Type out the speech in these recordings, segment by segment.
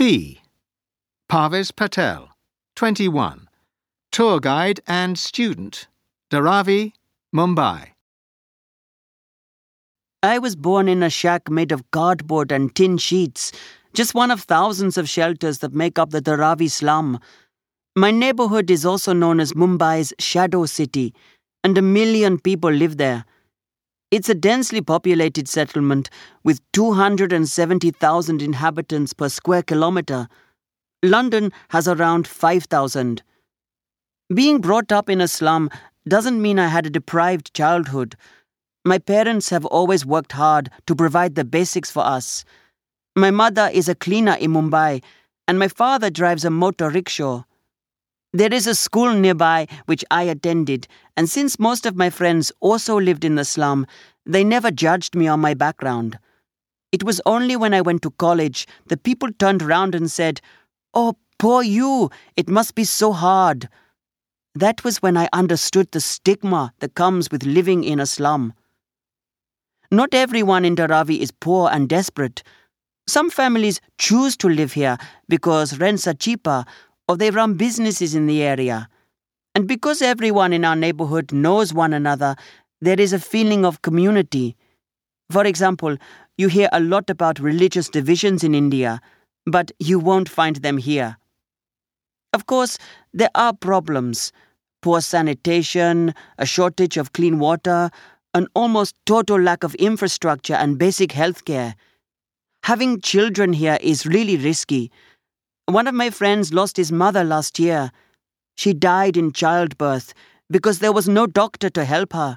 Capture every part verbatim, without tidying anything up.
B. Parvez Patel, twenty-one, tour guide and student, Dharavi, Mumbai. I was born in a shack made of cardboard and tin sheets, just one of thousands of shelters that make up the Dharavi slum. My neighborhood is also known as Mumbai's Shadow City, and a million people live there. It's a densely populated settlement with two hundred seventy thousand inhabitants per square kilometer. London has around five thousand. Being brought up in a slum doesn't mean I had a deprived childhood. My parents have always worked hard to provide the basics for us. My mother is a cleaner in Mumbai, and my father drives a motor rickshaw. There is a school nearby which I attended, and since most of my friends also lived in the slum, they never judged me on my background. It was only when I went to college that people turned around and said, "Oh, poor you, it must be so hard." That was when I understood the stigma that comes with living in a slum. Not everyone in Dharavi is poor and desperate. Some families choose to live here because rents are cheaper or they run businesses in the area. And because everyone in our neighborhood knows one another, there is a feeling of community. For example, you hear a lot about religious divisions in India, but you won't find them here. Of course, there are problems. Poor sanitation, a shortage of clean water, an almost total lack of infrastructure and basic health care. Having children here is really risky. One of my friends lost his mother last year. She died in childbirth because there was no doctor to help her.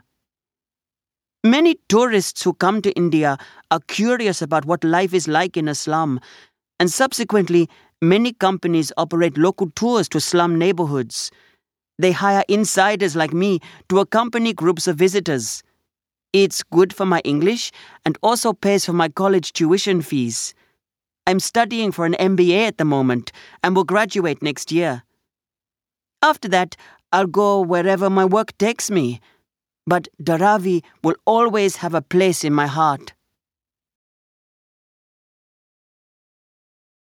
Many tourists who come to India are curious about what life is like in a slum, and subsequently, many companies operate local tours to slum neighborhoods. They hire insiders like me to accompany groups of visitors. It's good for my English and also pays for my college tuition fees. I'm studying for an M B A at the moment and will graduate next year. After that, I'll go wherever my work takes me. But Dharavi will always have a place in my heart.